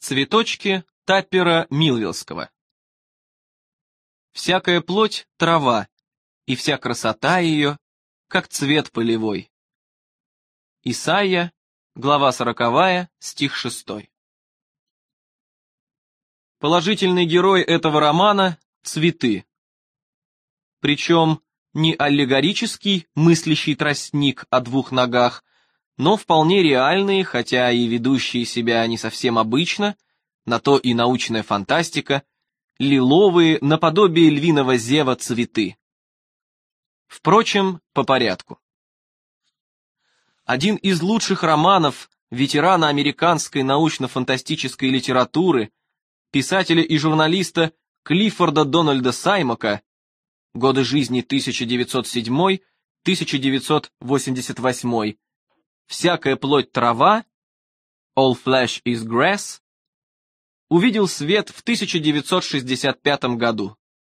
Цветочки Таппера Милвиллского. Всякая плоть — трава, и вся красота ее, как цвет полевой. Исайя, глава 40, стих 6. Положительный герой этого романа — цветы. Причем не аллегорический мыслящий тростник о двух ногах, но вполне реальные, хотя и ведущие себя не совсем обычно, на то и научная фантастика, лиловые, наподобие львиного зева цветы. Впрочем, по порядку. Один из лучших романов ветерана американской научно-фантастической литературы, писателя и журналиста Клиффорда Дональда Саймака, годы жизни 1907-1988, «Всякая плоть трава», «All flesh is grass», увидел свет в 1965 году.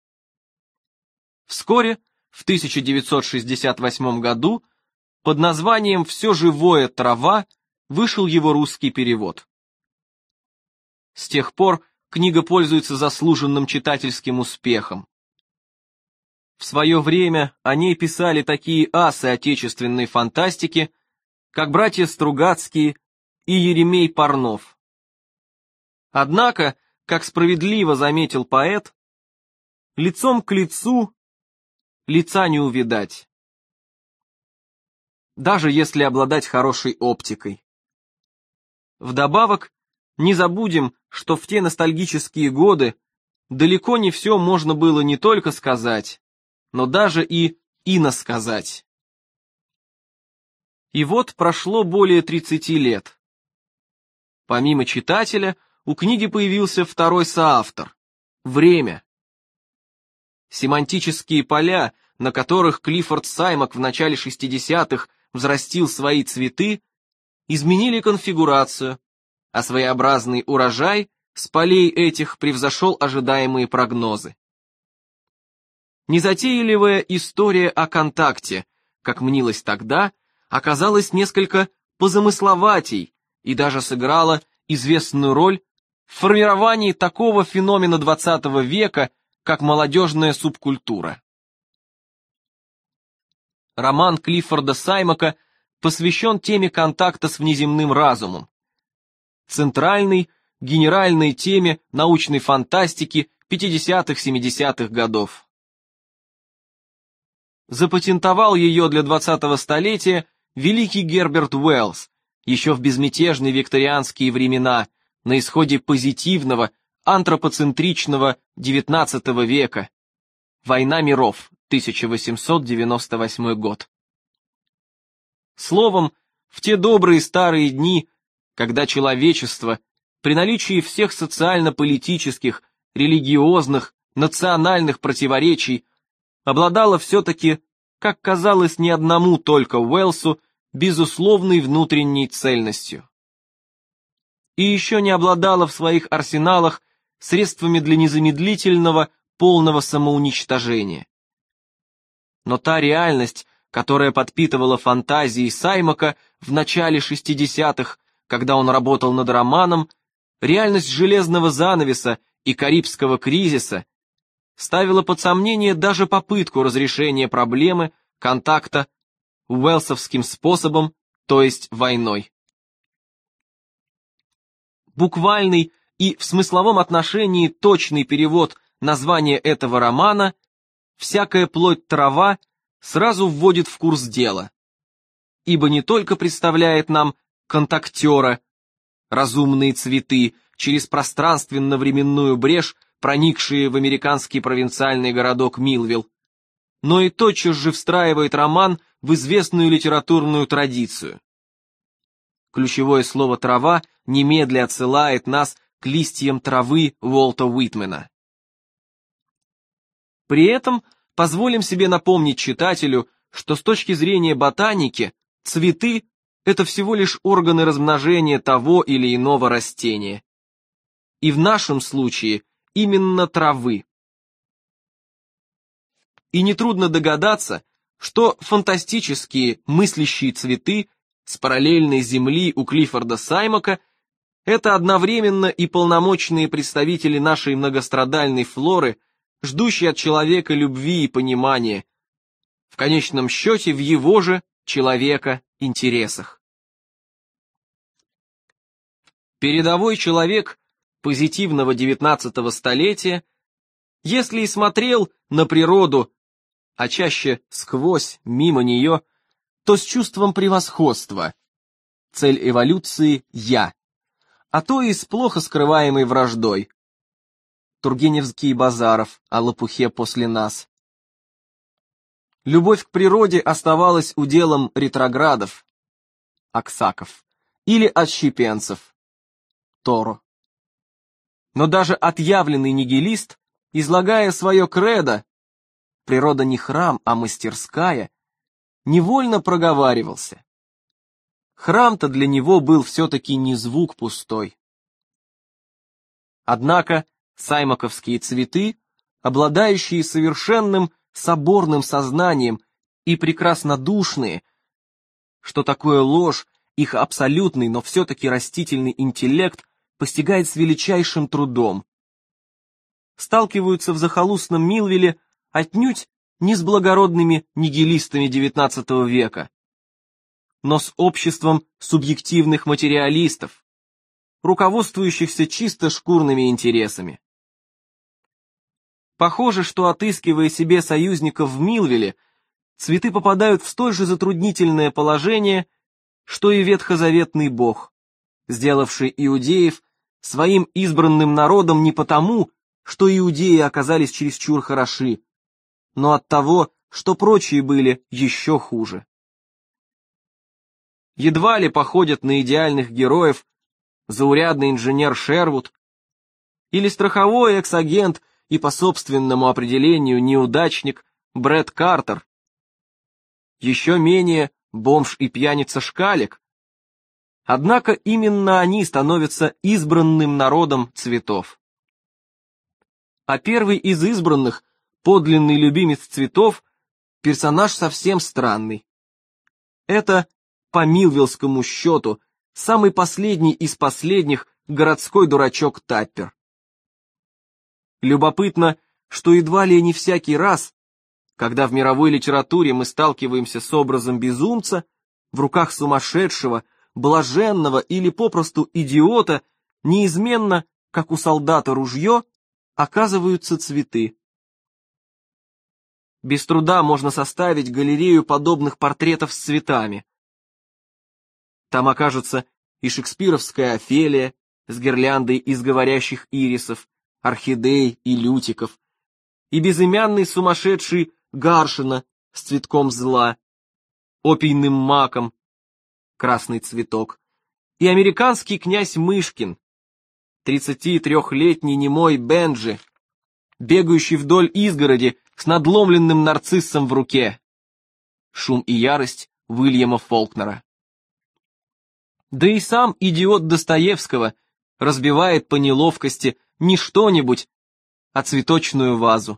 Вскоре, в 1968 году, под названием «Все живое трава» вышел его русский перевод. С тех пор книга пользуется заслуженным читательским успехом. В свое время о ней писали такие асы отечественной фантастики, как братья Стругацкие и Еремей Парнов. Однако, как справедливо заметил поэт, лицом к лицу лица не увидать, даже если обладать хорошей оптикой. Вдобавок, не забудем, что в те ностальгические годы далеко не все можно было не только сказать, но даже и иносказать. И вот прошло более 30 лет. Помимо читателя, у книги появился второй соавтор — время. Семантические поля, на которых Клиффорд Саймак в начале 60-х взрастил свои цветы, изменили конфигурацию, а своеобразный урожай с полей этих превзошел ожидаемые прогнозы. Незатейливая история о контакте, как мнилось тогда, оказалась несколько позамысловатей и даже сыграла известную роль в формировании такого феномена XX века, как молодежная субкультура. Роман Клиффорда Саймака посвящен теме контакта с внеземным разумом, центральной, генеральной теме научной фантастики 50-70-х годов. Запатентовал ее для 20-го столетия великий Герберт Уэллс, еще в безмятежные викторианские времена, на исходе позитивного, антропоцентричного XIX века. «Война миров», 1898 год. Словом, в те добрые старые дни, когда человечество, при наличии всех социально-политических, религиозных, национальных противоречий, обладало все-таки, как казалось не одному только Уэллсу, безусловной внутренней цельностью. И еще не обладала в своих арсеналах средствами для незамедлительного, полного самоуничтожения. Но та реальность, которая подпитывала фантазии Саймака в начале 60-х, когда он работал над романом, реальность железного занавеса и Карибского кризиса, ставила под сомнение даже попытку разрешения проблемы контакта уэллсовским способом, то есть войной. Буквальный и в смысловом отношении точный перевод названия этого романа «Всякая плоть трава» сразу вводит в курс дела, ибо не только представляет нам контактера, разумные цветы, через пространственно-временную брешь, проникшие в американский провинциальный городок Милвилл, но и тотчас же встраивает роман в известную литературную традицию. Ключевое слово «трава» немедля отсылает нас к листьям травы Уолта Уитмена. При этом позволим себе напомнить читателю, что с точки зрения ботаники цветы — это всего лишь органы размножения того или иного растения. И в нашем случае именно травы. И нетрудно догадаться, что фантастические мыслящие цветы с параллельной земли у Клиффорда Саймака это одновременно и полномочные представители нашей многострадальной флоры, ждущие от человека любви и понимания, в конечном счете в его же, человека, интересах. Передовой человек позитивного XIX столетия, если и смотрел на природу, а чаще сквозь, мимо нее, то с чувством превосходства. Цель эволюции – «я», а то и с плохо скрываемой враждой. Тургеневский Базаров о лопухе после нас. Любовь к природе оставалась уделом ретроградов, Аксаков, или отщепенцев, Торо. Но даже отъявленный нигилист, излагая свое кредо, природа не храм, а мастерская, невольно проговаривался. Храм-то для него был все-таки не звук пустой. Однако саймаковские цветы, обладающие совершенным соборным сознанием и прекраснодушные, что такое ложь, их абсолютный, но все-таки растительный интеллект постигает с величайшим трудом. Сталкиваются в захолустном Милвилле отнюдь не с благородными нигилистами XIX века, но с обществом субъективных материалистов, руководствующихся чисто шкурными интересами. Похоже, что, отыскивая себе союзников в Милвилле, цветы попадают в столь же затруднительное положение, что и ветхозаветный Бог, сделавший иудеев своим избранным народом не потому, что иудеи оказались чересчур хороши, но от того, что прочие были еще хуже. Едва ли походят на идеальных героев заурядный инженер Шервуд или страховой экс-агент и по собственному определению неудачник Брэд Картер, еще менее бомж и пьяница Шкалик. Однако именно они становятся избранным народом цветов. А первый из избранных, подлинный любимец цветов, персонаж совсем странный. Это, по милвиллскому счету, самый последний из последних городской дурачок Таппер. Любопытно, что едва ли не всякий раз, когда в мировой литературе мы сталкиваемся с образом безумца, в руках сумасшедшего, блаженного или попросту идиота, неизменно, как у солдата ружье, оказываются цветы. Без труда можно составить галерею подобных портретов с цветами. Там окажутся и шекспировская Офелия с гирляндой из говорящих ирисов, орхидей и лютиков, и безымянный сумасшедший Гаршина с цветком зла, опийным маком, красный цветок, и американский князь Мышкин, 33-летний немой Бенджи, бегающий вдоль изгороди с надломленным нарциссом в руке. Шум и ярость Уильяма Фолкнера. Да и сам идиот Достоевского разбивает по неловкости не что-нибудь, а цветочную вазу.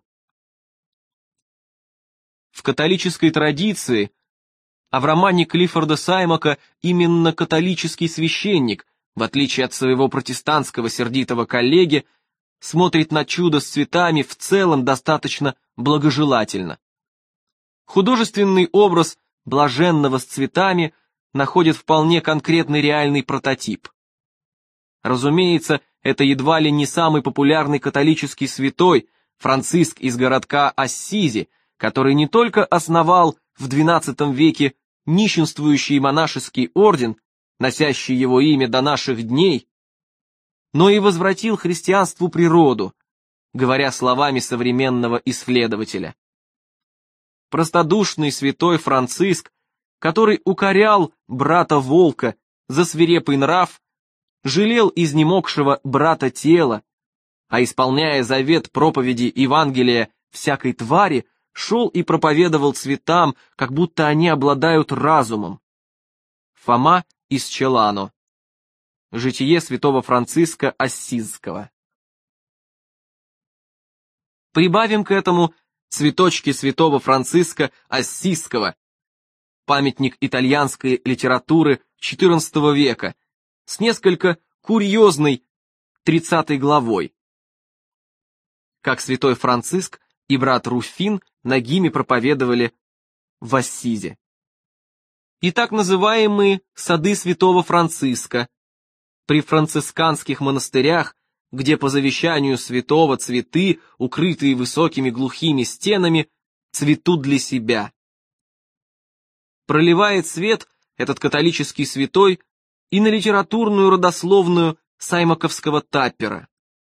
В католической традиции, а в романе Клиффорда Саймака именно католический священник, в отличие от своего протестантского сердитого коллеги, смотрит на чудо с цветами в целом достаточно благожелательно. Художественный образ блаженного с цветами находит вполне конкретный реальный прототип. Разумеется, это едва ли не самый популярный католический святой, Франциск из городка Ассизи, который не только основал в XII веке нищенствующий монашеский орден, носящий его имя до наших дней, но и возвратил христианству природу, говоря словами современного исследователя. Простодушный святой Франциск, который укорял брата-волка за свирепый нрав, жалел изнемогшего брата тела, а исполняя завет проповеди Евангелия всякой твари, шел и проповедовал цветам, как будто они обладают разумом. Фома из Челано. Житие святого Франциска Ассизского. Прибавим к этому цветочки святого Франциска Ассизского, памятник итальянской литературы XIV века, с несколько курьезной 30 главой. Как святой Франциск и брат Руфин нагими проповедовали в Ассизе. И так называемые сады святого Франциска при францисканских монастырях, где по завещанию святого цветы, укрытые высокими глухими стенами, цветут для себя. Проливает свет этот католический святой и на литературную родословную саймаковского Таппера.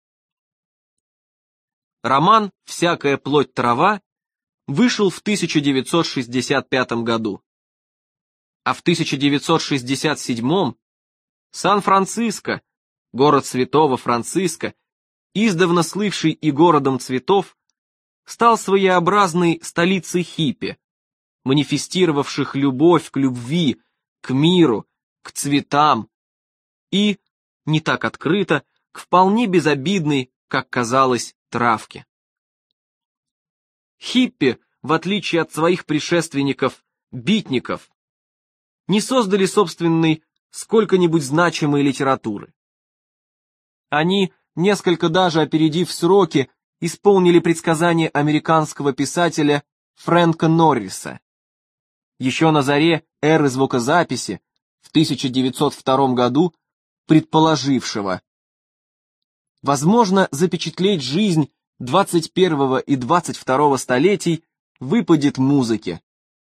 Роман «Всякая плоть трава» вышел в 1965 году, а в 1967 Сан-Франциско, город святого Франциска, издавна слывший и городом цветов, стал своеобразной столицей хиппи, манифестировавших любовь к любви, к миру, к цветам и, не так открыто, к вполне безобидной, как казалось, травке. Хиппи, в отличие от своих предшественников, битников, не создали собственной сколько-нибудь значимой литературы. Они, несколько даже опередив сроки, исполнили предсказание американского писателя Фрэнка Норриса. Еще на заре эры звукозаписи, в 1902 году, предположившего: возможно, запечатлеть жизнь 21 и 22 столетий выпадет музыке.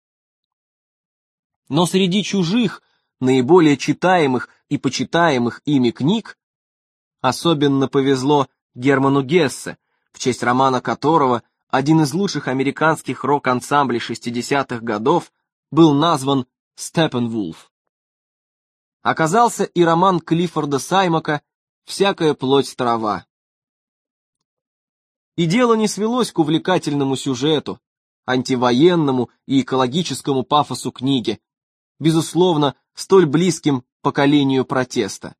Но среди чужих, наиболее читаемых и почитаемых ими книг особенно повезло Герману Гессе, в честь романа которого один из лучших американских рок-ансамблей 60-х годов был назван «Степпенвулф». Оказался и роман Клиффорда Саймака «Всякая плоть трава». И дело не свелось к увлекательному сюжету, антивоенному и экологическому пафосу книги, безусловно, столь близким поколению протеста.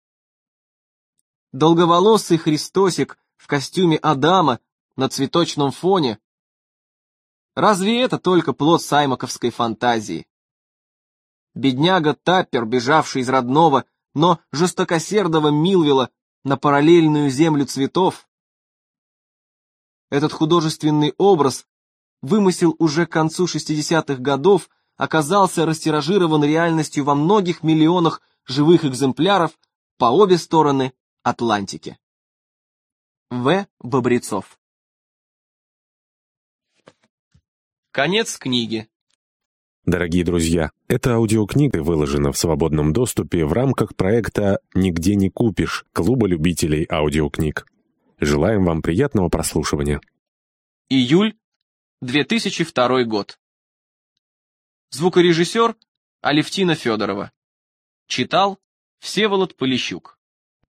Долговолосый Христосик в костюме Адама на цветочном фоне. Разве это только плод саймаковской фантазии? Бедняга Таппер, бежавший из родного, но жестокосердого Милвилла на параллельную землю цветов. Этот художественный образ, вымысел уже к концу 60-х годов, оказался растиражирован реальностью во многих миллионах живых экземпляров по обе стороны Атлантики. В. Бобрецов. Конец книги. Дорогие друзья, эта аудиокнига выложена в свободном доступе в рамках проекта «Нигде не купишь» Клуба любителей аудиокниг. Желаем вам приятного прослушивания. Июль 2002 год. Звукорежиссер Алевтина Федорова. Читал Всеволод Полищук.